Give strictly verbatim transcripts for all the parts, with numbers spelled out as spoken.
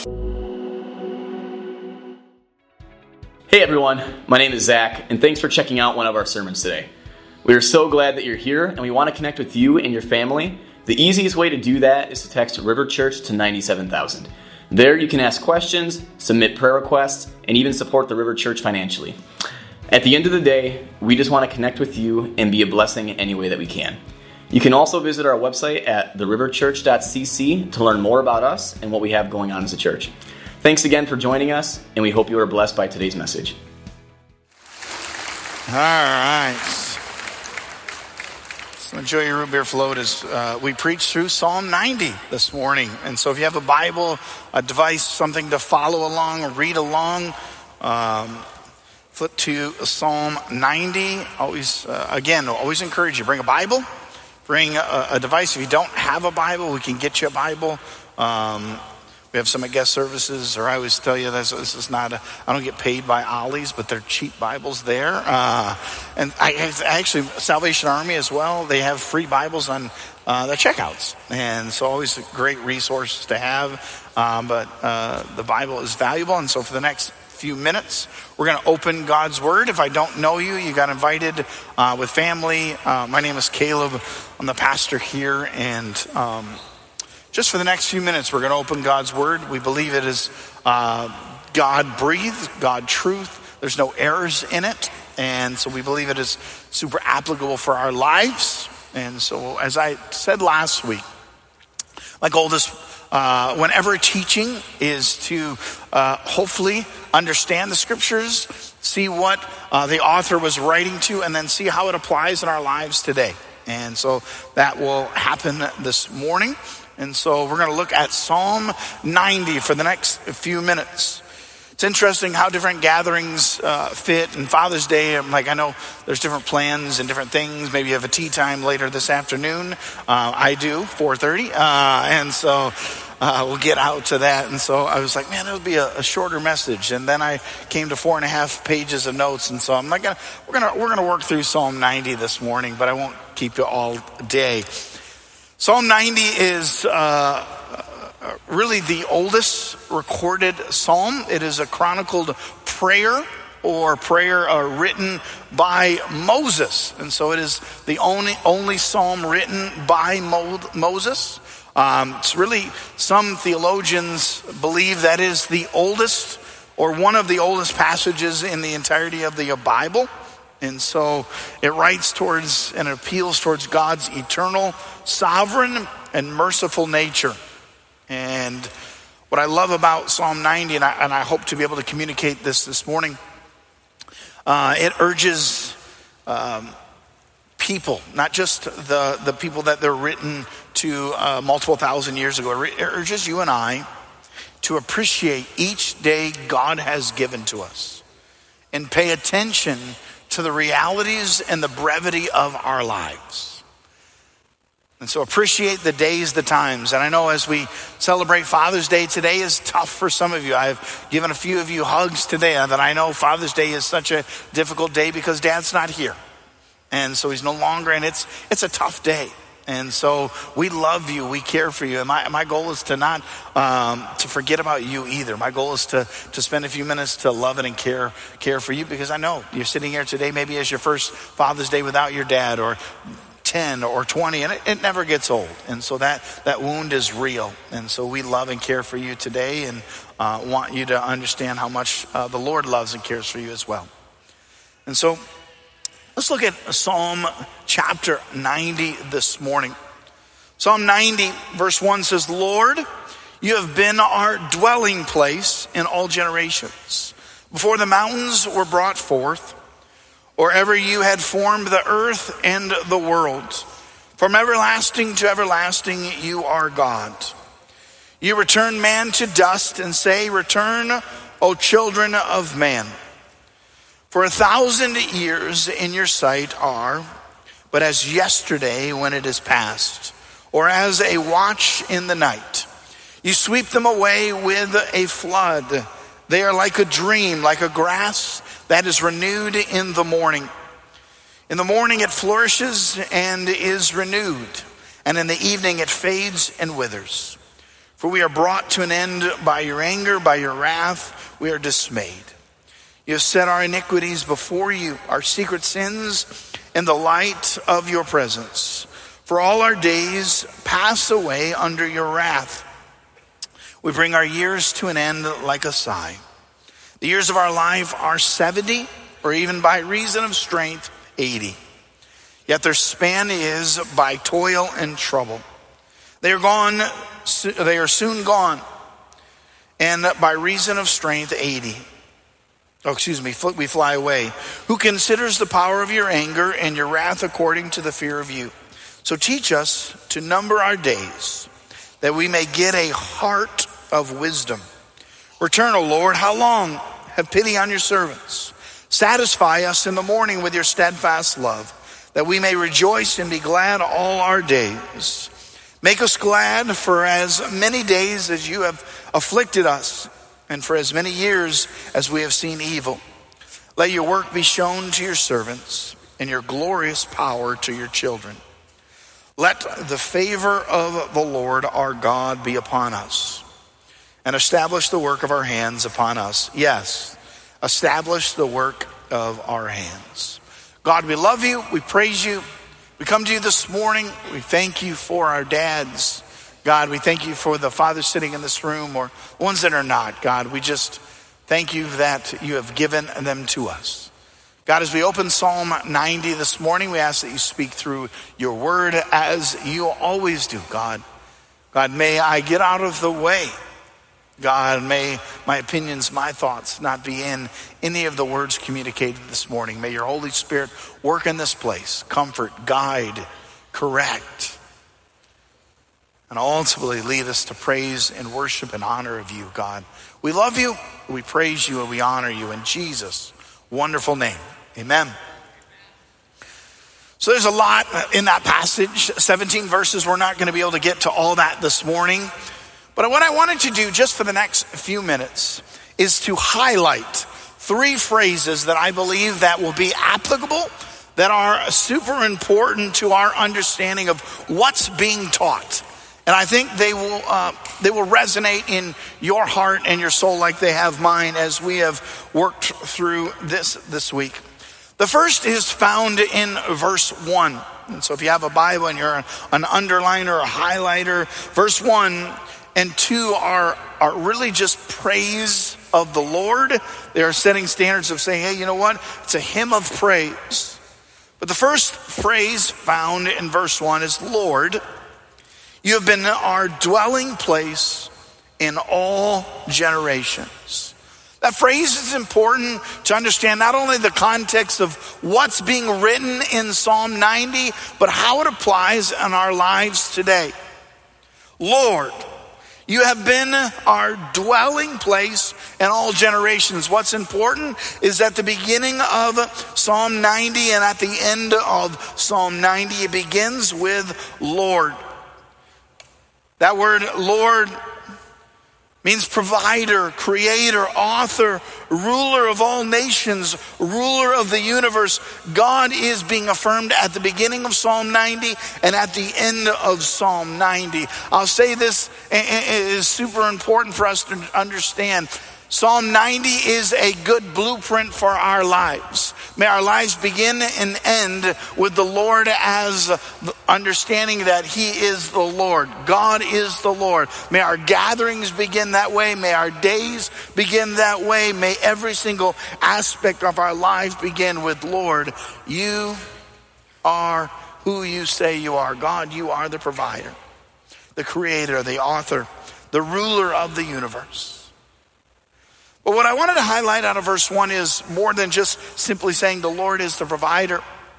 Hey everyone, my name is Zach, and thanks for checking out one of our sermons today. We are so glad that you're here, and we want to connect with you and your family. The easiest way to do that is to text River Church to ninety-seven thousand. There you can ask questions, submit prayer requests, and even support the River Church financially. At the end of the day, we just want to connect with you and be a blessing in any way that we can. You can also visit our website at the river church dot c c to learn more about us and what we have going on as a church. Thanks again for joining us, and we hope you are blessed by today's message. All right. So enjoy your root beer float as uh, we preach through Psalm ninety this morning. And so if you have a Bible, a device, something to follow along or read along, um, flip to Psalm ninety. Always, uh, again, always encourage you, bring a Bible, bring a, a device. If you don't have a Bible, we can get you a Bible. Um, We have some at guest services, or I always tell you this, this is not, a, I don't get paid by Ollie's, but they're cheap Bibles there. Uh, and I actually, Salvation Army as well, they have free Bibles on uh, their checkouts. And so always a great resource to have. Um, but uh, the Bible is valuable. And so for the next few minutes, we're going to open God's Word. If I don't know you, you got invited uh, with family. Uh, my name is Caleb. I'm the pastor here, and um, just for the next few minutes, we're going to open God's Word. We believe it is uh, God-breathed, God-truth. There's no errors in it. And so we believe it is super applicable for our lives. And so as I said last week, my goal this, uh, whenever teaching is to uh, hopefully understand the Scriptures, see what uh, the author was writing to, and then see how it applies in our lives today. And so that will happen this morning. And so we're going to look at Psalm ninety for the next few minutes. It's interesting how different gatherings uh, fit. And Father's Day, I'm like, I know there's different plans and different things. Maybe you have a tea time later this afternoon. Uh, I do, four thirty. Uh, and so uh, we'll get out to that. And so I was like, man, it'll be a, a shorter message. And then I came to four and a half pages of notes. And so I'm not gonna, we're gonna, we're gonna work through Psalm ninety this morning, but I won't keep you all day. Psalm ninety is uh, really the oldest recorded psalm. It is a chronicled prayer or prayer uh, written by Moses. And so it is the only, only psalm written by Mo- Moses. Um, it's really, some theologians believe that is the oldest or one of the oldest passages in the entirety of the Bible. And so it writes towards and appeals towards God's eternal, sovereign, and merciful nature. And what I love about Psalm ninety, and I, and I hope to be able to communicate this this morning, uh, it urges um, people, not just the, the people that they're written to uh, multiple thousand years ago. It urges you and I to appreciate each day God has given to us and pay attention to the realities and the brevity of our lives. And so appreciate the days, the times. And I know as we celebrate Father's Day, today is tough for some of you. I've given a few of you hugs today that I know Father's Day is such a difficult day because Dad's not here. And so he's no longer, and it's it's a tough day. And so we love you, we care for you. And my, my goal is to not um, to forget about you either. My goal is to to spend a few minutes to love it and care care for you, because I know you're sitting here today maybe as your first Father's Day without your dad, or ten or twenty, and it, it never gets old. And so that, that wound is real. And so we love and care for you today, and uh, want you to understand how much uh, the Lord loves and cares for you as well. And so let's look at Psalm chapter ninety this morning. Psalm ninety verse one says, Lord, you have been our dwelling place in all generations. Before the mountains were brought forth, or ever you had formed the earth and the world. From everlasting to everlasting, you are God. You return man to dust and say, return, O children of man. For a thousand years in your sight are but as yesterday when it is past, or as a watch in the night. You sweep them away with a flood. They are like a dream, like a grass that is renewed in the morning. In the morning it flourishes and is renewed, and in the evening it fades and withers. For we are brought to an end by your anger, by your wrath, we are dismayed. You have set our iniquities before you, our secret sins in the light of your presence. For all our days pass away under your wrath. We bring our years to an end like a sigh. The years of our life are seventy, or even by reason of strength, eighty. Yet their span is by toil and trouble. They are gone, they are soon gone, and by reason of strength, eighty. Oh, excuse me, we fly away. Who considers the power of your anger and your wrath according to the fear of you? So teach us to number our days, that we may get a heart of wisdom. Return, O Lord, how long? Have pity on your servants. Satisfy us in the morning with your steadfast love, that we may rejoice and be glad all our days. Make us glad for as many days as you have afflicted us, and for as many years as we have seen evil. Let your work be shown to your servants, and your glorious power to your children. Let the favor of the Lord our God be upon us, and establish the work of our hands upon us. Yes, establish the work of our hands. God, we love you. We praise you. We come to you this morning. We thank you for our dads. God, we thank you for the fathers sitting in this room or ones that are not. God, we just thank you that you have given them to us. God, as we open Psalm ninety this morning, we ask that you speak through your word as you always do, God. God, may I get out of the way. God, may my opinions, my thoughts not be in any of the words communicated this morning. May your Holy Spirit work in this place, comfort, guide, correct, and ultimately lead us to praise and worship and honor of you, God. We love you, we praise you, and we honor you in Jesus' wonderful name. Amen. So there's a lot in that passage, seventeen verses. We're not going to be able to get to all that this morning. But what I wanted to do just for the next few minutes is to highlight three phrases that I believe that will be applicable, that are super important to our understanding of what's being taught. And I think they will uh, they will resonate in your heart and your soul like they have mine as we have worked through this this week. The first is found in verse one. And so if you have a Bible and you're an underliner or a highlighter, verse one and two are, are really just praise of the Lord. They are setting standards of saying, hey, you know what? It's a hymn of praise. But the first phrase found in verse one is, Lord, you have been our dwelling place in all generations. That phrase is important to understand not only the context of what's being written in Psalm ninety, but how it applies in our lives today. Lord, you have been our dwelling place in all generations. What's important is at the beginning of Psalm ninety and at the end of Psalm ninety, it begins with Lord. That word Lord means provider, creator, author, ruler of all nations, ruler of the universe. God is being affirmed at the beginning of Psalm ninety and at the end of Psalm ninety. I'll say this is super important for us to understand. Psalm ninety is a good blueprint for our lives. May our lives begin and end with the Lord as understanding that he is the Lord. God is the Lord. May our gatherings begin that way. May our days begin that way. May every single aspect of our life begin with, Lord, you are who you say you are. God, you are the provider, the creator, the author, the ruler of the universe. But what I wanted to highlight out of verse one is more than just simply saying the Lord is the provider.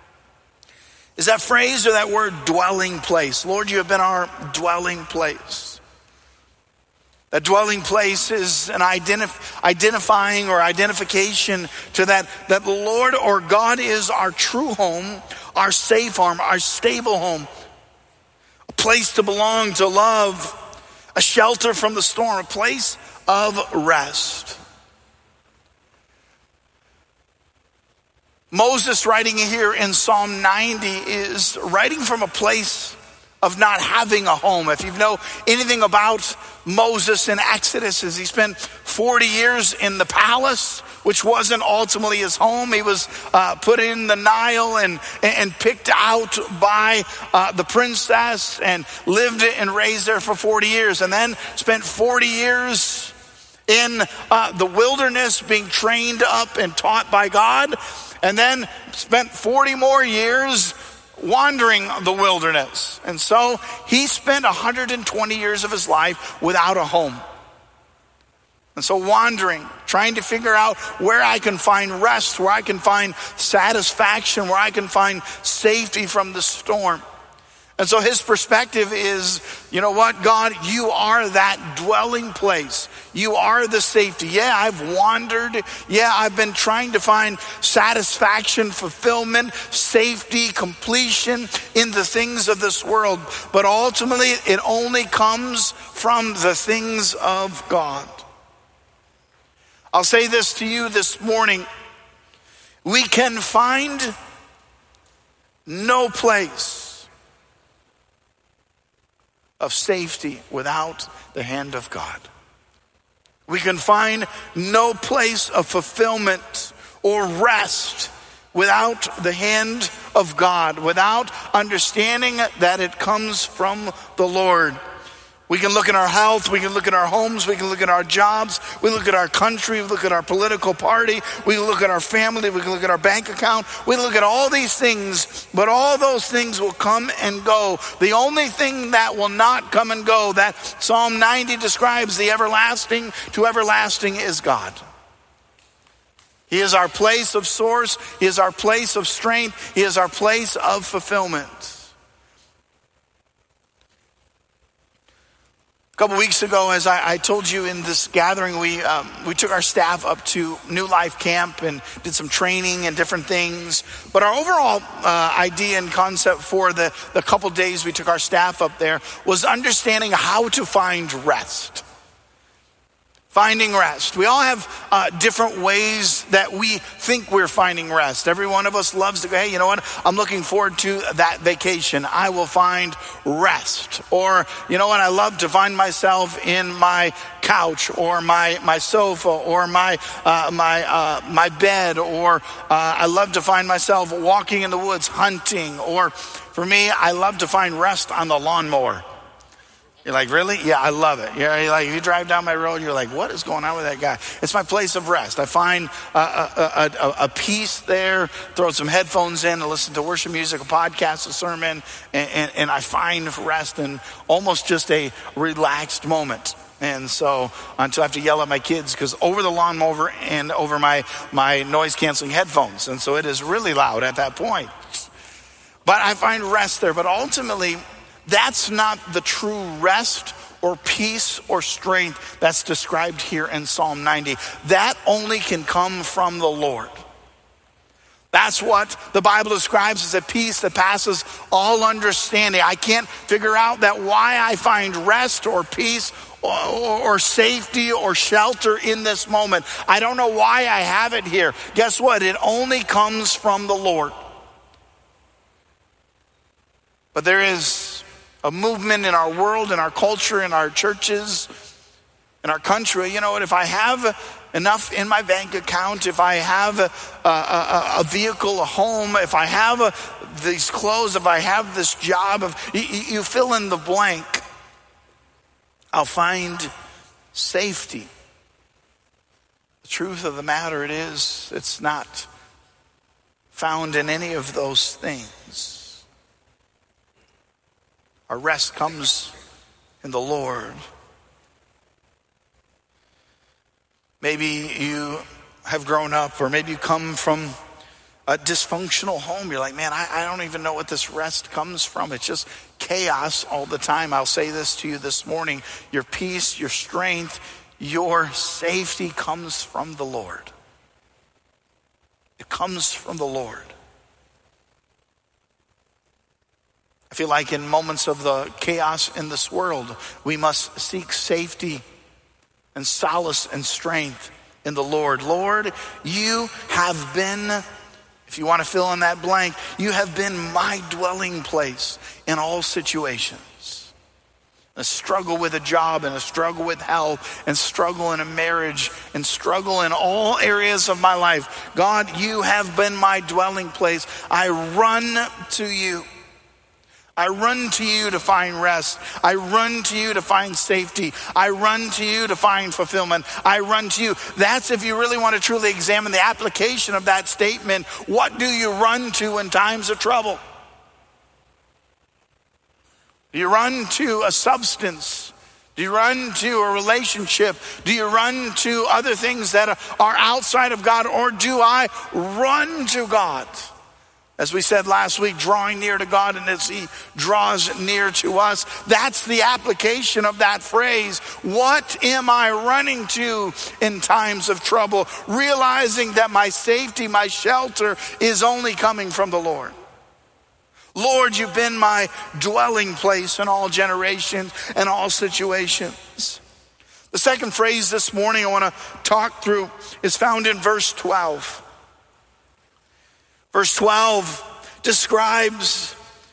Is that phrase or that word dwelling place. Lord, you have been our dwelling place. That dwelling place is an identif- identifying or identification to that, that the Lord or God is our true home, our safe home, our stable home. A place to belong, to love, a shelter from the storm, a place of rest. Moses writing here in Psalm ninety is writing from a place of not having a home. If you know anything about Moses in Exodus, is he spent forty years in the palace, which wasn't ultimately his home. He was uh, put in the Nile and, and picked out by uh, the princess and lived and raised there for forty years, and then spent forty years in uh, the wilderness being trained up and taught by God, and then spent forty more years wandering the wilderness. And so he spent one hundred twenty years of his life without a home. And so wandering, trying to figure out where I can find rest, where I can find satisfaction, where I can find safety from the storm. And so his perspective is, you know what, God, you are that dwelling place. You are the safety. Yeah, I've wandered. Yeah, I've been trying to find satisfaction, fulfillment, safety, completion in the things of this world. But ultimately, it only comes from the things of God. I'll say this to you this morning. We can find no place of safety without the hand of God. We can find no place of fulfillment or rest without the hand of God, without understanding that it comes from the Lord. We can look at our health, we can look at our homes, we can look at our jobs, we look at our country, we look at our political party, we can look at our family, we can look at our bank account, we look at all these things, but all those things will come and go. The only thing that will not come and go, that Psalm ninety describes, the everlasting to everlasting, is God. He is our place of source, He is our place of strength, He is our place of fulfillment. A couple weeks ago, as I, I told you in this gathering, we um, we took our staff up to New Life Camp and did some training and different things. But our overall uh, idea and concept for the, the couple days we took our staff up there was understanding how to find rest. Finding rest. We all have uh, different ways that we think we're finding rest. Every one of us loves to go, hey, you know what? I'm looking forward to that vacation. I will find rest. Or, you know what? I love to find myself in my couch or my, my sofa or my uh, my uh, my bed. Or uh, I love to find myself walking in the woods, hunting. Or for me, I love to find rest on the lawnmower. You're like, really? Yeah, I love it. You're like, you drive down my road, you're like, what is going on with that guy? It's my place of rest. I find a, a, a, a peace there, throw some headphones in and listen to worship music, a podcast, a sermon, and, and, and I find rest in almost just a relaxed moment. And so until I have to yell at my kids because over the lawnmower and over my, my noise canceling headphones. And so it is really loud at that point. But I find rest there. But ultimately, that's not the true rest or peace or strength that's described here in Psalm ninety. That only can come from the Lord. That's what the Bible describes as a peace that passes all understanding. I can't figure out that why I find rest or peace or, or, or safety or shelter in this moment. I don't know why I have it here. Guess what? It only comes from the Lord. But there is a movement in our world, in our culture, in our churches, in our country. You know what? If I have enough in my bank account, if I have a, a, a vehicle, a home, if I have a, these clothes, if I have this job, if you, you fill in the blank, I'll find safety. The truth of the matter it is, it's not found in any of those things. Our rest comes in the Lord. Maybe you have grown up, or maybe you come from a dysfunctional home. You're like, man, I, I don't even know what this rest comes from. It's just chaos all the time. I'll say this to you this morning. Your peace, your strength, your safety comes from the Lord. It comes from the Lord. I feel like in moments of the chaos in this world, we must seek safety and solace and strength in the Lord. Lord, you have been, if If you want to fill in that blank, you have been my dwelling place in all situations. A struggle with a job and a struggle with health and struggle in a marriage and struggle in all areas of my life. God, you have been my dwelling place. I run to you. I run to you to find rest. I run to you to find safety. I run to you to find fulfillment. I run to you. That's if you really want to truly examine the application of that statement. What do you run to in times of trouble? Do you run to a substance? Do you run to a relationship? Do you run to other things that are outside of God? Or do I run to God? As we said last week, drawing near to God, and as he draws near to us, that's the application of that phrase. What am I running to in times of trouble? Realizing that my safety, my shelter is only coming from the Lord. Lord, you've been my dwelling place in all generations and all situations. The second phrase this morning I want to talk through is found in verse twelve. Verse twelve describes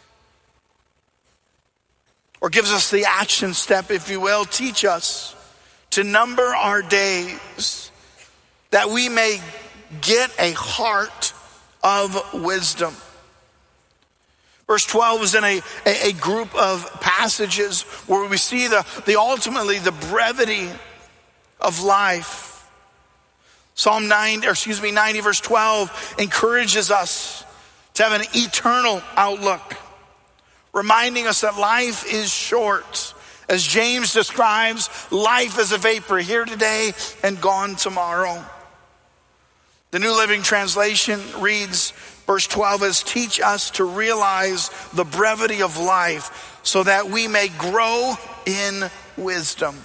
or gives us the action step, if you will. Teach us to number our days that we may get a heart of wisdom. Verse twelve is in a, a, a group of passages where we see the, the ultimately the brevity of life. Psalm nine, or excuse me, ninety verse twelve encourages us to have an eternal outlook, reminding us that life is short. As James describes, life is a vapor, here today and gone tomorrow. The New Living Translation reads, verse twelve is, teach us to realize the brevity of life so that we may grow in wisdom.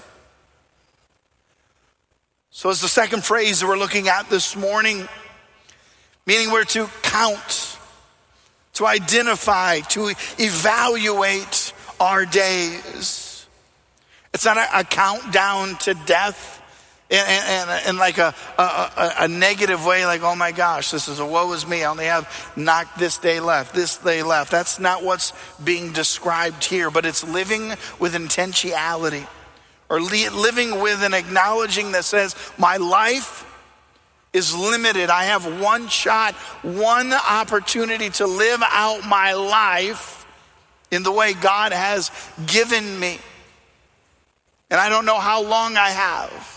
So it's the second phrase that we're looking at this morning, meaning we're to count, to identify, to evaluate our days. It's not a, a countdown to death. In, in, in like a, a, a negative way, like, oh my gosh, this is a woe is me. I only have not this day left, this day left. That's not what's being described here, but it's living with intentionality, or li- living with an acknowledging that says, my life is limited. I have one shot, one opportunity to live out my life in the way God has given me. And I don't know how long I have.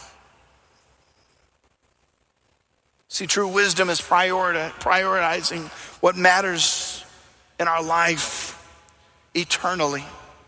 See, true wisdom is priori- prioritizing what matters in our life eternally,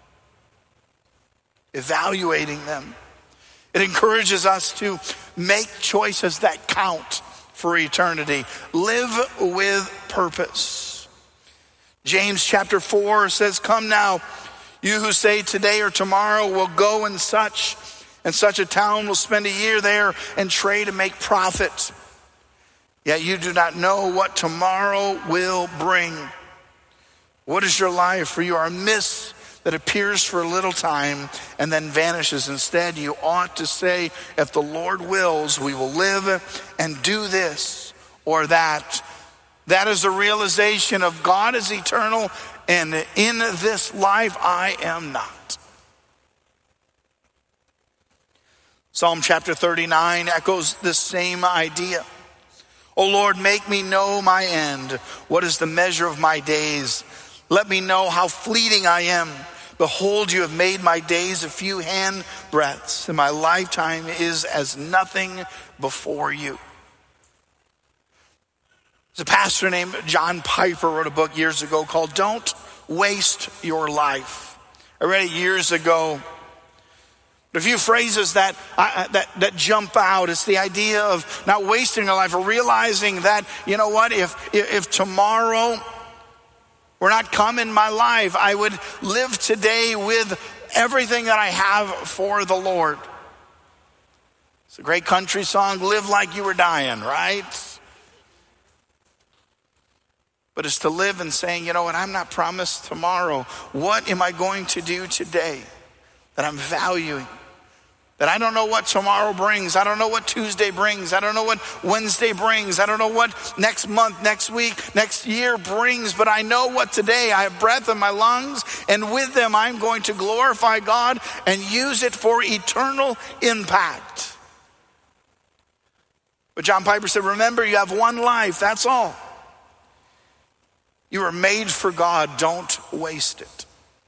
evaluating them. It encourages us to make choices that count for eternity. Live with purpose. James chapter four says, come now, you who say today or tomorrow we'll go in such and such a town, we'll spend a year there and trade and make profit. Yet you do not know what tomorrow will bring. What is your life? For you are a mist that appears for a little time and then vanishes. Instead, you ought to say, if the Lord wills, we will live and do this or that. That is the realization of God is eternal, and in this life I am not. Psalm chapter thirty-nine echoes this same idea. O Lord, make me know my end. What is the measure of my days? Let me know how fleeting I am. Behold, you have made my days a few hand breadths, and my lifetime is as nothing before you. There's a pastor named John Piper wrote a book years ago called Don't Waste Your Life. I read it years ago. A few phrases that, uh, that that jump out is the idea of not wasting our life, or realizing that, you know what, if, if if tomorrow were not come in my life, I would live today with everything that I have for the Lord. It's a great country song, live like you were dying, right? But it's to live and saying, you know what, I'm not promised tomorrow. What am I going to do today that I'm valuing? That I don't know what tomorrow brings. I don't know what Tuesday brings. I don't know what Wednesday brings. I don't know what next month, next week, next year brings. But I know what today, I have breath in my lungs. And with them, I'm going to glorify God and use it for eternal impact. But John Piper said, remember, you have one life. That's all. You were made for God. Don't waste it.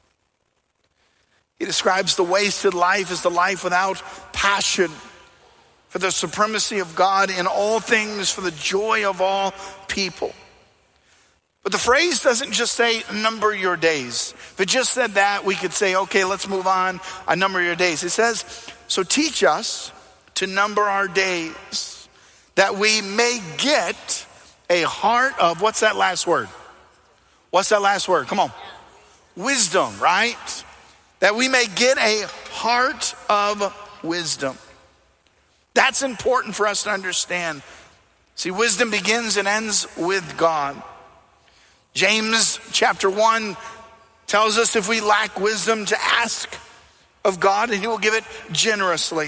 He describes the wasted life as the life without passion for the supremacy of God in all things, for the joy of all people. But the phrase doesn't just say number your days. If it just said that, we could say, okay, let's move on. I number your days. It says, so teach us to number our days that we may get a heart of, what's that last word? What's that last word? Come on. Wisdom, right? That we may get a heart of wisdom. That's important for us to understand. See, wisdom begins and ends with God. James chapter one tells us if we lack wisdom to ask of God and he will give it generously.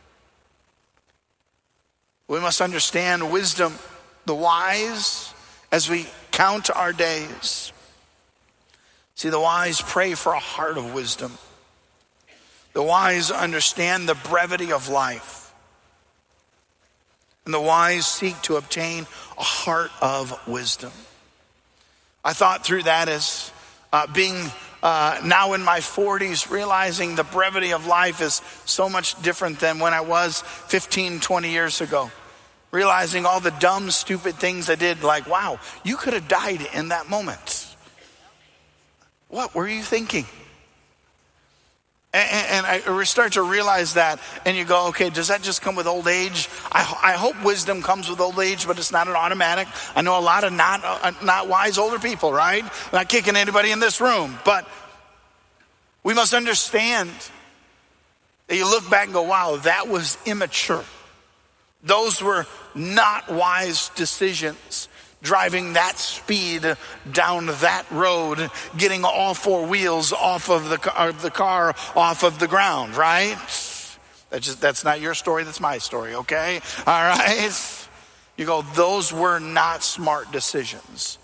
We must understand wisdom, the wise, as we count our days. See, the wise pray for a heart of wisdom. The wise understand the brevity of life. And the wise seek to obtain a heart of wisdom. I thought through that as uh, being uh, now in my forties, realizing the brevity of life is so much different than when I was fifteen, twenty years ago. Realizing all the dumb, stupid things I did, like, wow, you could have died in that moment. What were you thinking? And, and I start to realize that, and you go, okay, does that just come with old age? I, I hope wisdom comes with old age, but it's not an automatic. I know a lot of not, uh, not wise older people, right? I'm not kicking anybody in this room, but we must understand that you look back and go, wow, that was immature. Those were not wise decisions. Driving that speed down that road, getting all four wheels off of the car, the car off of the ground, right? That's just, that's not your story, that's my story, okay? All right? You go, those were not smart decisions.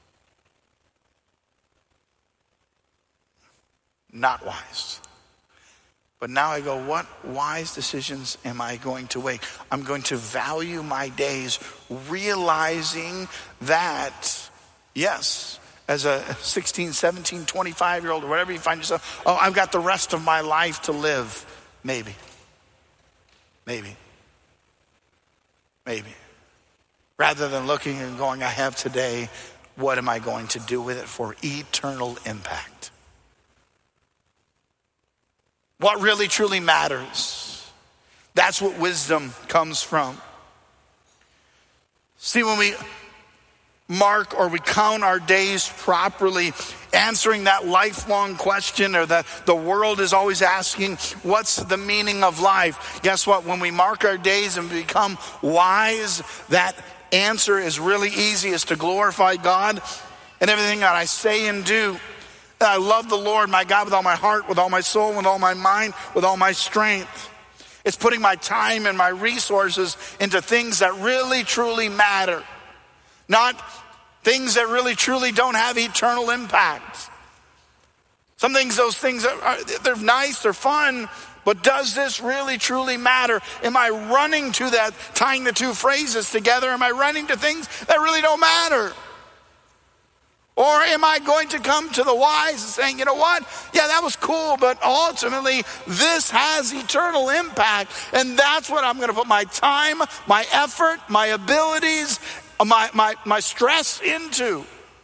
Not wise. But now I go, what wise decisions am I going to make? I'm going to value my days, realizing that, yes, as a sixteen, seventeen, twenty-five-year-old or whatever you find yourself, oh, I've got the rest of my life to live. Maybe. Maybe. Maybe. Rather than looking and going, I have today, what am I going to do with it for eternal impact? What really truly matters. That's what wisdom comes from. See, when we mark or we count our days properly, answering that lifelong question or that the world is always asking, what's the meaning of life? Guess what? When we mark our days and become wise, that answer is really easy, is to glorify God and everything that I say and do. I love the Lord, my God, with all my heart, with all my soul, with all my mind, with all my strength. It's putting my time and my resources into things that really, truly matter. Not things that really, truly don't have eternal impact. Some things, those things, are, they're nice, they're fun, but does this really, truly matter? Am I running to that, tying the two phrases together? Am I running to things that really don't matter? Or am I going to come to the wise and saying, you know what? Yeah, that was cool, but ultimately this has eternal impact. And that's what I'm going to put my time, my effort, my abilities, my, my, my stress into.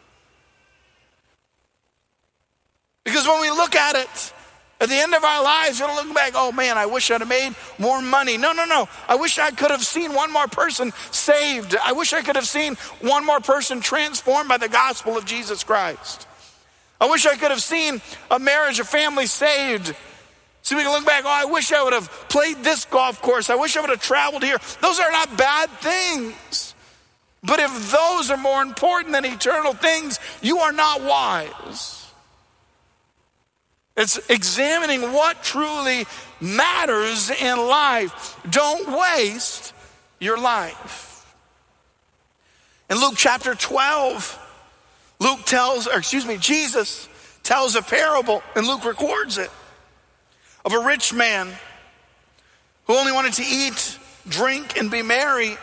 Because when we look at it, at the end of our lives, we'll look back, oh man, I wish I'd have made more money. No, no, no. I wish I could have seen one more person saved. I wish I could have seen one more person transformed by the gospel of Jesus Christ. I wish I could have seen a marriage, a family saved. So we can look back, oh, I wish I would have played this golf course. I wish I would have traveled here. Those are not bad things. But if those are more important than eternal things, you are not wise. It's examining what truly matters in life. Don't waste your life. In Luke chapter twelve, Luke tells, or excuse me, Jesus tells a parable, and Luke records it, of a rich man who only wanted to eat, drink, and be merry,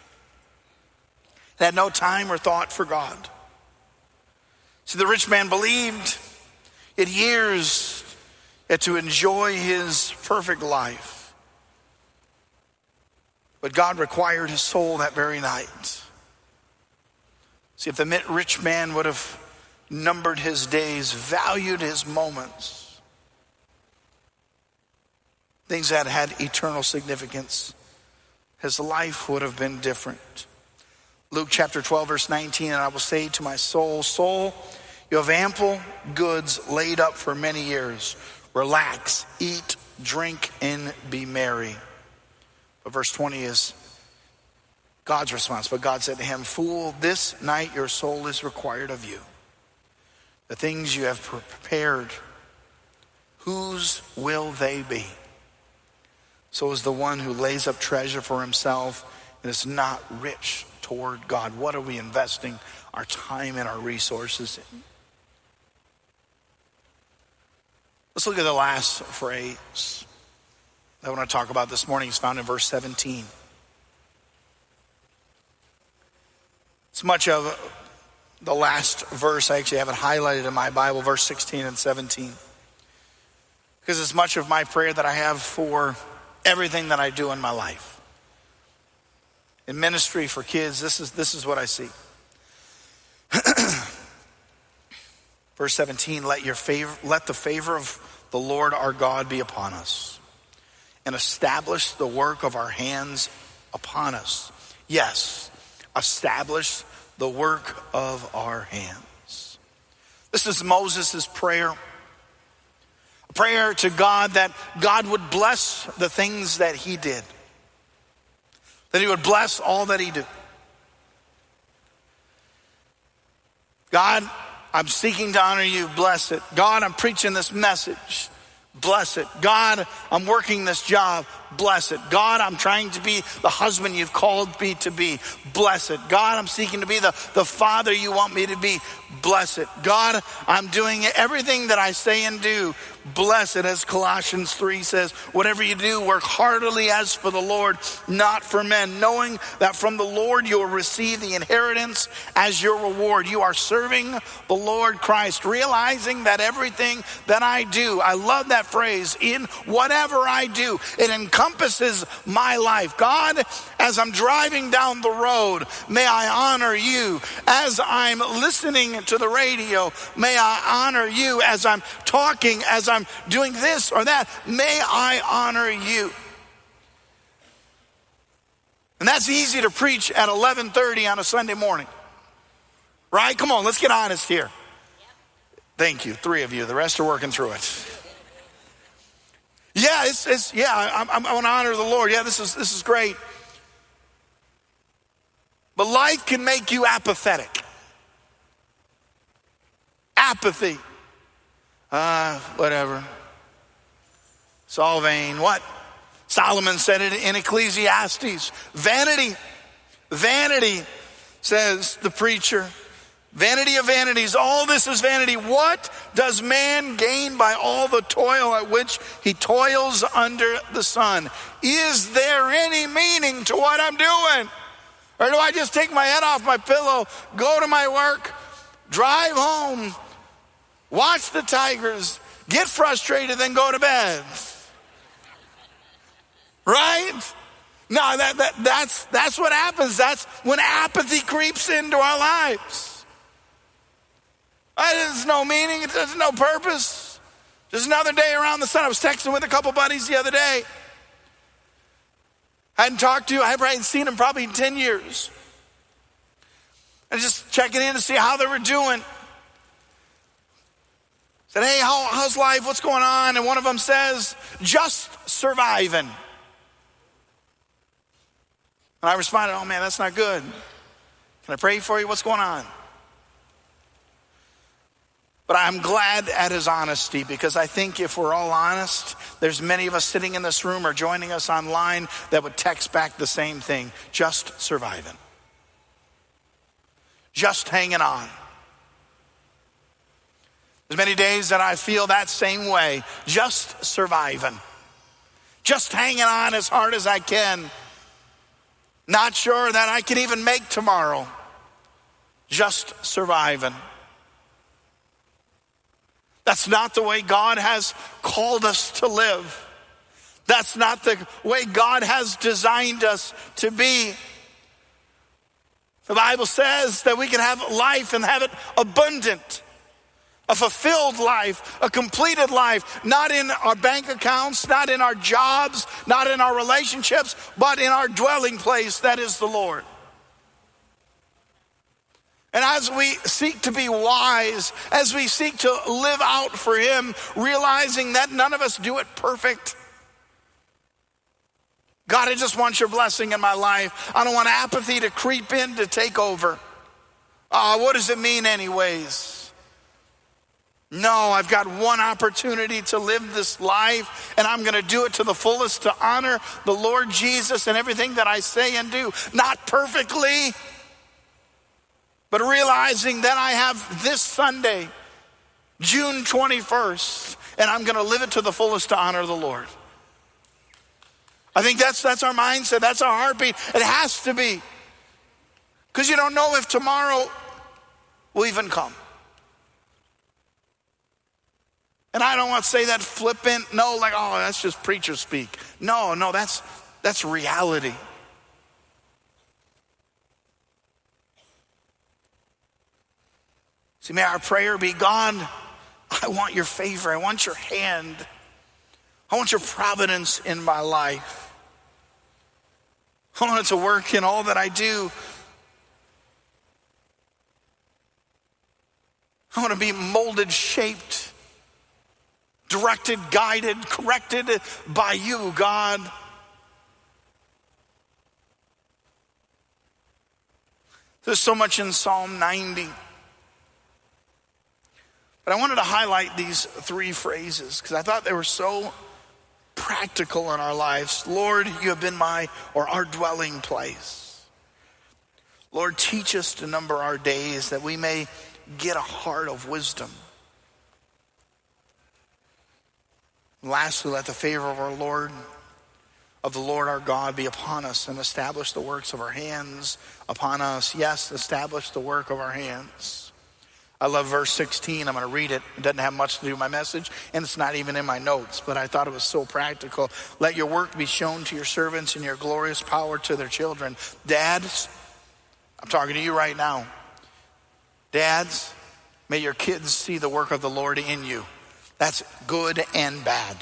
had no time or thought for God. See, the rich man believed he had years yet to enjoy his perfect life. But God required his soul that very night. See, if the rich man would have numbered his days, valued his moments, things that had eternal significance, his life would have been different. Luke chapter twelve, verse nineteen, and I will say to my soul, soul, you have ample goods laid up for many years. Relax, eat, drink, and be merry. But verse twenty is God's response. But God said to him, fool, this night your soul is required of you. The things you have prepared, whose will they be? So is the one who lays up treasure for himself and is not rich toward God. What are we investing our time and our resources in? Let's look at the last phrase that I want to talk about this morning. It's found in verse seventeen. It's much of the last verse. I actually have it highlighted in my Bible, verse sixteen and seventeen. Because it's much of my prayer that I have for everything that I do in my life. In ministry for kids, this is, this is what I see. Verse seventeen, let your favor, let the favor of the Lord our God be upon us, and establish the work of our hands upon us. Yes, establish the work of our hands. This is Moses' prayer. A prayer to God that God would bless the things that he did. That he would bless all that he did. God, I'm seeking to honor you. Bless it. God, I'm preaching this message. Bless it. God, I'm working this job. Bless it. God, I'm trying to be the husband you've called me to be. Bless it. God, I'm seeking to be the, the father you want me to be. Bless it. God, I'm doing everything that I say and do. Bless it. As Colossians three says, whatever you do, work heartily as for the Lord, not for men, knowing that from the Lord you will receive the inheritance as your reward. You are serving the Lord Christ, realizing that everything that I do, I love that phrase, in whatever I do, it encompasses my life. God, as I'm driving down the road, may I honor you. As I'm listening to the radio, may I honor you. As I'm talking, as I'm doing this or that, may I honor you. And that's easy to preach at eleven thirty on a Sunday morning. Right? Come on, let's get honest here. Thank you, three of you. The rest are working through it. Yeah, it's, it's yeah, I, I, I want to honor the Lord. Yeah, this is this is great. But life can make you apathetic. Apathy. Ah, uh, whatever. It's all vain. What? Solomon said it in Ecclesiastes. Vanity. Vanity, says the preacher. Vanity of vanities. All this is vanity. What does man gain by all the toil at which he toils under the sun? Is there any meaning to what I'm doing? Or do I just take my head off my pillow, go to my work, drive home, watch the Tigers, get frustrated, then go to bed? Right? No, that, that, that's, that's what happens. That's when apathy creeps into our lives. There's no meaning. There's no purpose. Just another day around the sun. I was texting with a couple buddies the other day. I hadn't talked to, I hadn't seen them probably in ten years. And just checking in to see how they were doing. Said, hey, how, how's life? What's going on? And one of them says, just surviving. And I responded, oh man, that's not good. Can I pray for you? What's going on? But I'm glad at his honesty, because I think if we're all honest, there's many of us sitting in this room or joining us online that would text back the same thing: just surviving. Just hanging on. There's many days that I feel that same way, just surviving. Just hanging on as hard as I can. Not sure that I can even make tomorrow. Just surviving. That's not the way God has called us to live. That's not the way God has designed us to be. The Bible says that we can have life and have it abundant. A fulfilled life, a completed life, not in our bank accounts, not in our jobs, not in our relationships, but in our dwelling place, that is the Lord. And as we seek to be wise, as we seek to live out for him, realizing that none of us do it perfect. God, I just want your blessing in my life. I don't want apathy to creep in to take over. Uh, what does it mean anyways? No, I've got one opportunity to live this life, and I'm going to do it to the fullest to honor the Lord Jesus in everything that I say and do. Not perfectly, but realizing that I have this Sunday, June twenty-first, and I'm going to live it to the fullest to honor the Lord. I think that's that's our mindset. That's our heartbeat. It has to be. Because you don't know if tomorrow will even come. And I don't want to say that flippant, no, like, oh, that's just preacher speak. No, no, that's that's reality. See, may our prayer be, God, I want your favor. I want your hand. I want your providence in my life. I want it to work in all that I do. I want to be molded, shaped, directed, guided, corrected by you, God. There's so much in Psalm ninety. But I wanted to highlight these three phrases because I thought they were so practical in our lives. Lord, you have been my or our dwelling place. Lord, teach us to number our days that we may get a heart of wisdom. And lastly, let the favor of our Lord, of the Lord our God be upon us and establish the works of our hands upon us. Yes, establish the work of our hands. I love verse sixteen. I'm going to read it. It doesn't have much to do with my message, and it's not even in my notes, but I thought it was so practical. Let your work be shown to your servants and your glorious power to their children. Dads, I'm talking to you right now. Dads, may your kids see the work of the Lord in you. That's good and bad.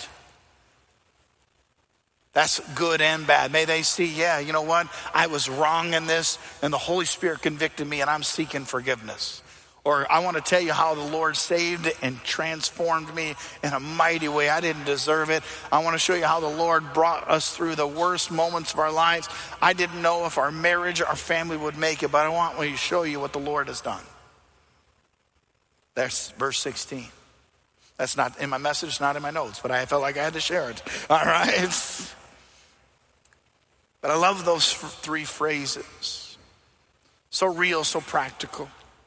That's good and bad. May they see, yeah, you know what? I was wrong in this, and the Holy Spirit convicted me, and I'm seeking forgiveness. Or I want to tell you how the Lord saved and transformed me in a mighty way. I didn't deserve it. I want to show you how the Lord brought us through the worst moments of our lives. I didn't know if our marriage, our family would make it, but I want to show you what the Lord has done. That's verse sixteen. That's not in my message, it's not in my notes, but I felt like I had to share it. All right. But I love those three phrases. So real, so practical.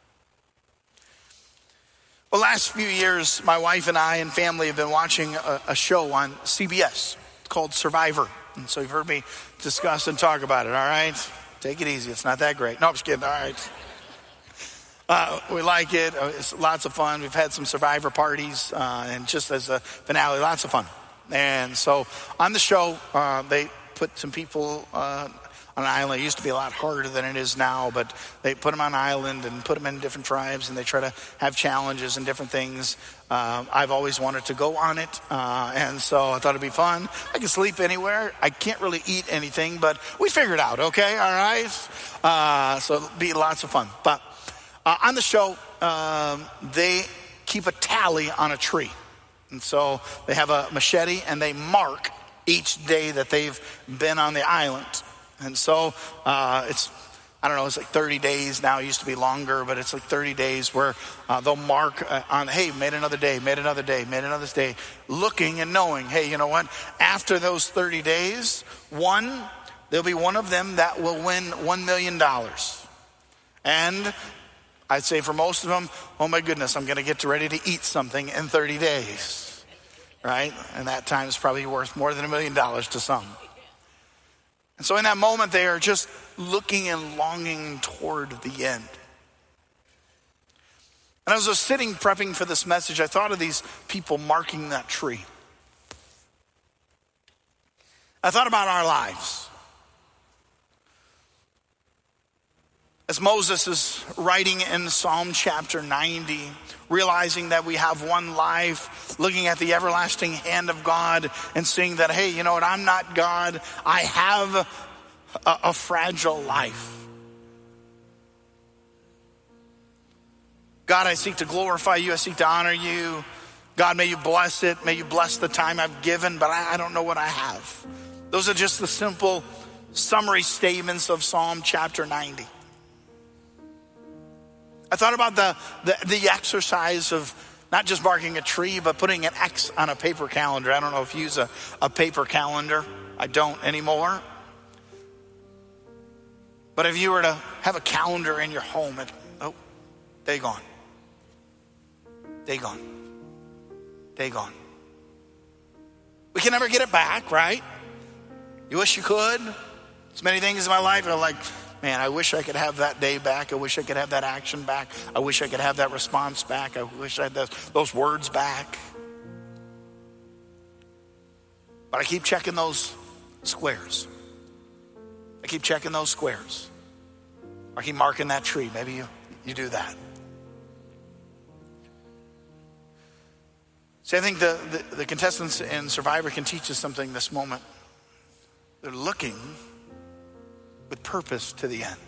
The last few years, my wife and I and family have been watching a, a show on C B S. It's called Survivor. And so you've heard me discuss and talk about it, all right? Take it easy. It's not that great. No, I'm just kidding. All right. Uh, we like it. It's lots of fun. We've had some Survivor parties, uh, and just as a finale, lots of fun. And so on the show, uh, they put some people uh, on an island. It used to be a lot harder than it is now, but they put them on an island and put them in different tribes, and they try to have challenges and different things. Uh, I've always wanted to go on it, uh, and so I thought it'd be fun. I can sleep anywhere. I can't really eat anything, but we figured it out, okay? All right? Uh, so it'll be lots of fun. But uh, on the show, um, they keep a tally on a tree. And so they have a machete, and they mark each day that they've been on the island. And so uh, it's, I don't know, it's like thirty days now. It used to be longer, but it's like thirty days where uh, they'll mark uh, on, hey, made another day, made another day, made another day, looking and knowing, hey, you know what? After those thirty days, one, there'll be one of them that will win one million dollars. And I'd say for most of them, oh my goodness, I'm going to get ready to eat something in thirty days, right? And that time is probably worth more than a million dollars to some. And so in that moment, they are just looking and longing toward the end. And as I was sitting prepping for this message, I thought of these people marking that tree. I thought about our lives. As Moses is writing in Psalm chapter ninety, realizing that we have one life, looking at the everlasting hand of God and seeing that, hey, you know what, I'm not God. I have a, a fragile life. God, I seek to glorify you. I seek to honor you. God, may you bless it. May you bless the time I've given, but I, I don't know what I have. Those are just the simple summary statements of Psalm chapter ninety. I thought about the, the, the exercise of not just marking a tree, but putting an X on a paper calendar. I don't know if you use a, a paper calendar. I don't anymore. But if you were to have a calendar in your home, it, oh, day gone. Day gone. Day gone. We can never get it back, right? You wish you could. There's many things in my life are like, man, I wish I could have that day back. I wish I could have that action back. I wish I could have that response back. I wish I had those, those words back. But I keep checking those squares. I keep checking those squares. I keep marking that tree. Maybe you, you do that. See, I think the, the, the contestants in Survivor can teach us something this moment. They're looking with purpose to the end.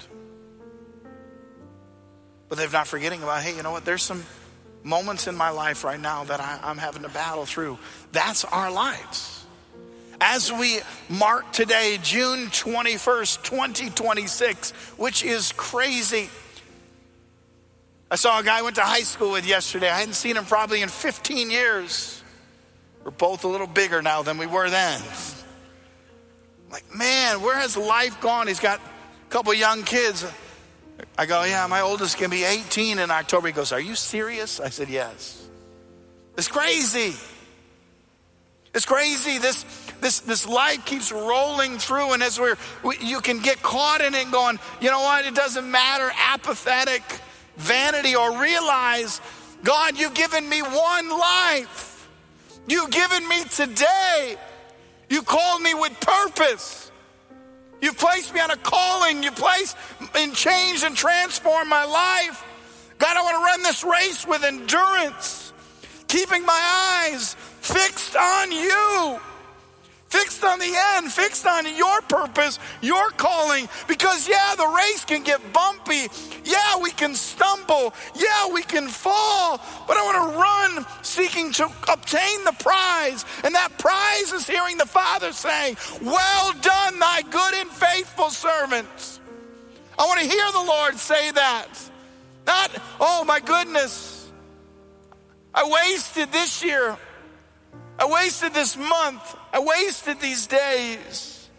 But they're not forgetting about, hey, you know what? There's some moments in my life right now that I, I'm having to battle through. That's our lives. As we mark today, June twenty-first, twenty twenty-six, which is crazy. I saw a guy I went to high school with yesterday. I hadn't seen him probably in fifteen years. We're both a little bigger now than we were then. Like, man, where has life gone? He's got a couple young kids. I go, yeah, my oldest can be eighteen in October. He goes, are you serious? I said, yes. It's crazy. It's crazy. This this this life keeps rolling through, and as we're, we, you can get caught in it going, you know what? It doesn't matter, apathetic, vanity, or realize, God, you've given me one life. You've given me today. You called me with purpose. You placed me on a calling. You placed and changed and transformed my life. God, I want to run this race with endurance, keeping my eyes fixed on you, fixed on the end, fixed on your purpose, your calling. Because, yeah, the race can get bumpy. Yeah, we can stumble. Yeah, we can fall. But I want to run seeking to obtain the prize. And that prize is hearing the Father saying, well done, thy good and faithful servant. I want to hear the Lord say that. Not, oh my goodness, I wasted this year. I wasted this month. I wasted these days.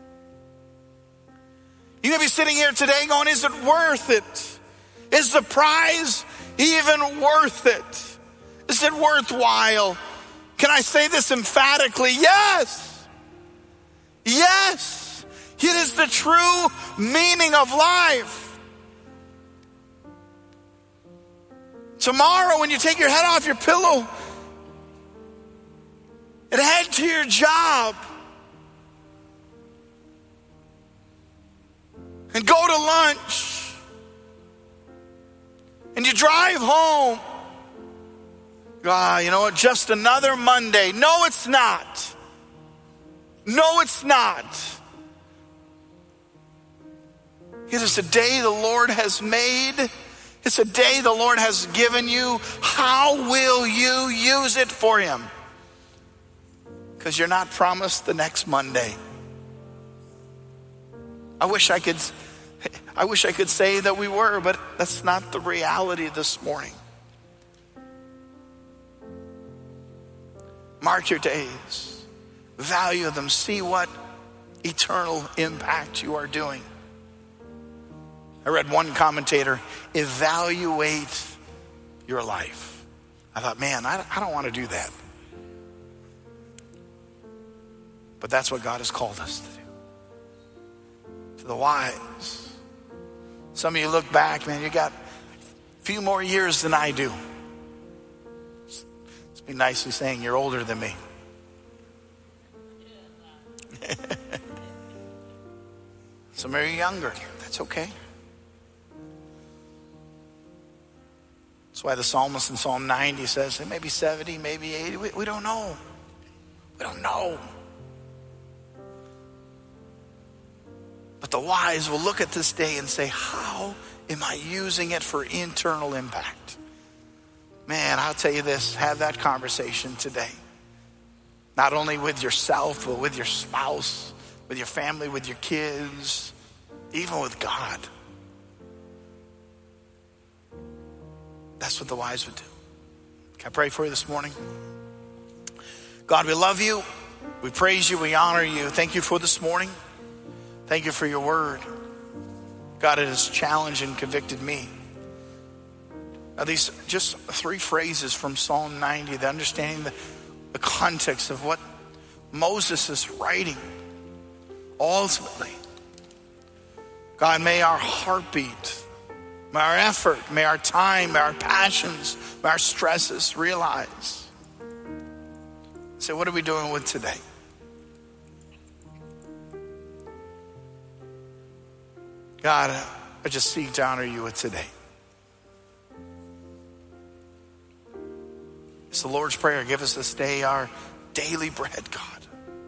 You're going to be sitting here today going, is it worth it? Is the prize even worth it? Is it worthwhile? Can I say this emphatically? Yes. Yes. It is the true meaning of life. Tomorrow, when you take your head off your pillow and head to your job and go to lunch and you drive home, ah, you know what, just another Monday. No, it's not. No, it's not. It is a day the Lord has made. It's a day the Lord has given you. How will you use it for him? Because you're not promised the next Monday. I wish I could, I wish I could say that we were, but that's not the reality this morning. Mark your days. Value them. See what eternal impact you are doing. I read one commentator, evaluate your life. I thought, man, I, I don't want to do that. But that's what God has called us to do. To the wise. Some of you look back, man, you got a few more years than I do. It's be nicely saying you're older than me. Some of you are younger. That's okay. That's why the psalmist in Psalm ninety says, maybe seventy, maybe eighty. We, we don't know. We don't know. But the wise will look at this day and say, how am I using it for internal impact? Man, I'll tell you this, have that conversation today. Not only with yourself, but with your spouse, with your family, with your kids, even with God. That's what the wise would do. Can I pray for you this morning? God, we love you. We praise you. We honor you. Thank you for this morning. Thank you for your word. God, it has challenged and convicted me. Now, these just three phrases from Psalm ninety, the understanding the, the context of what Moses is writing. Ultimately, God, may our heartbeat, may our effort, may our time, may our passions, may our stresses realize. Say, what are we doing with today? God, I just seek to honor you with today. It's the Lord's Prayer. Give us this day our daily bread, God.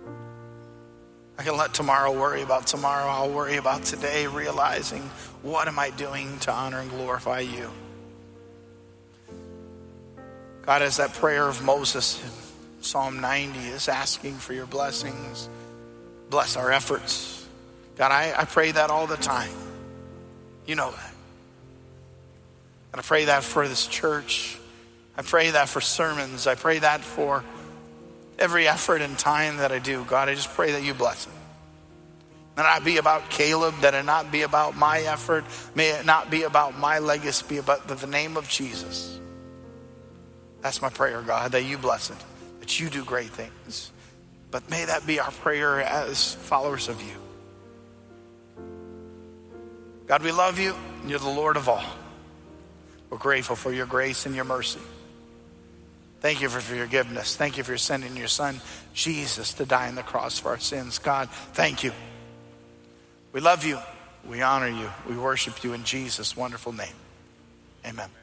I can let tomorrow worry about tomorrow. I'll worry about today, realizing what am I doing to honor and glorify you. God, as that prayer of Moses in Psalm ninety is asking for your blessings, bless our efforts. God, I, I pray that all the time. You know that. And I pray that for this church. I pray that for sermons. I pray that for every effort and time that I do. God, I just pray that you bless it. That it not be about Caleb, that it not be about my effort. May it not be about my legacy, be about the name of Jesus. That's my prayer, God, that you bless it, that you do great things. But may that be our prayer as followers of you. God, we love you. You're the Lord of all. We're grateful for your grace and your mercy. Thank you for, for your forgiveness. Thank you for sending your son, Jesus, to die on the cross for our sins. God, thank you. We love you. We honor you. We worship you in Jesus' wonderful name. Amen.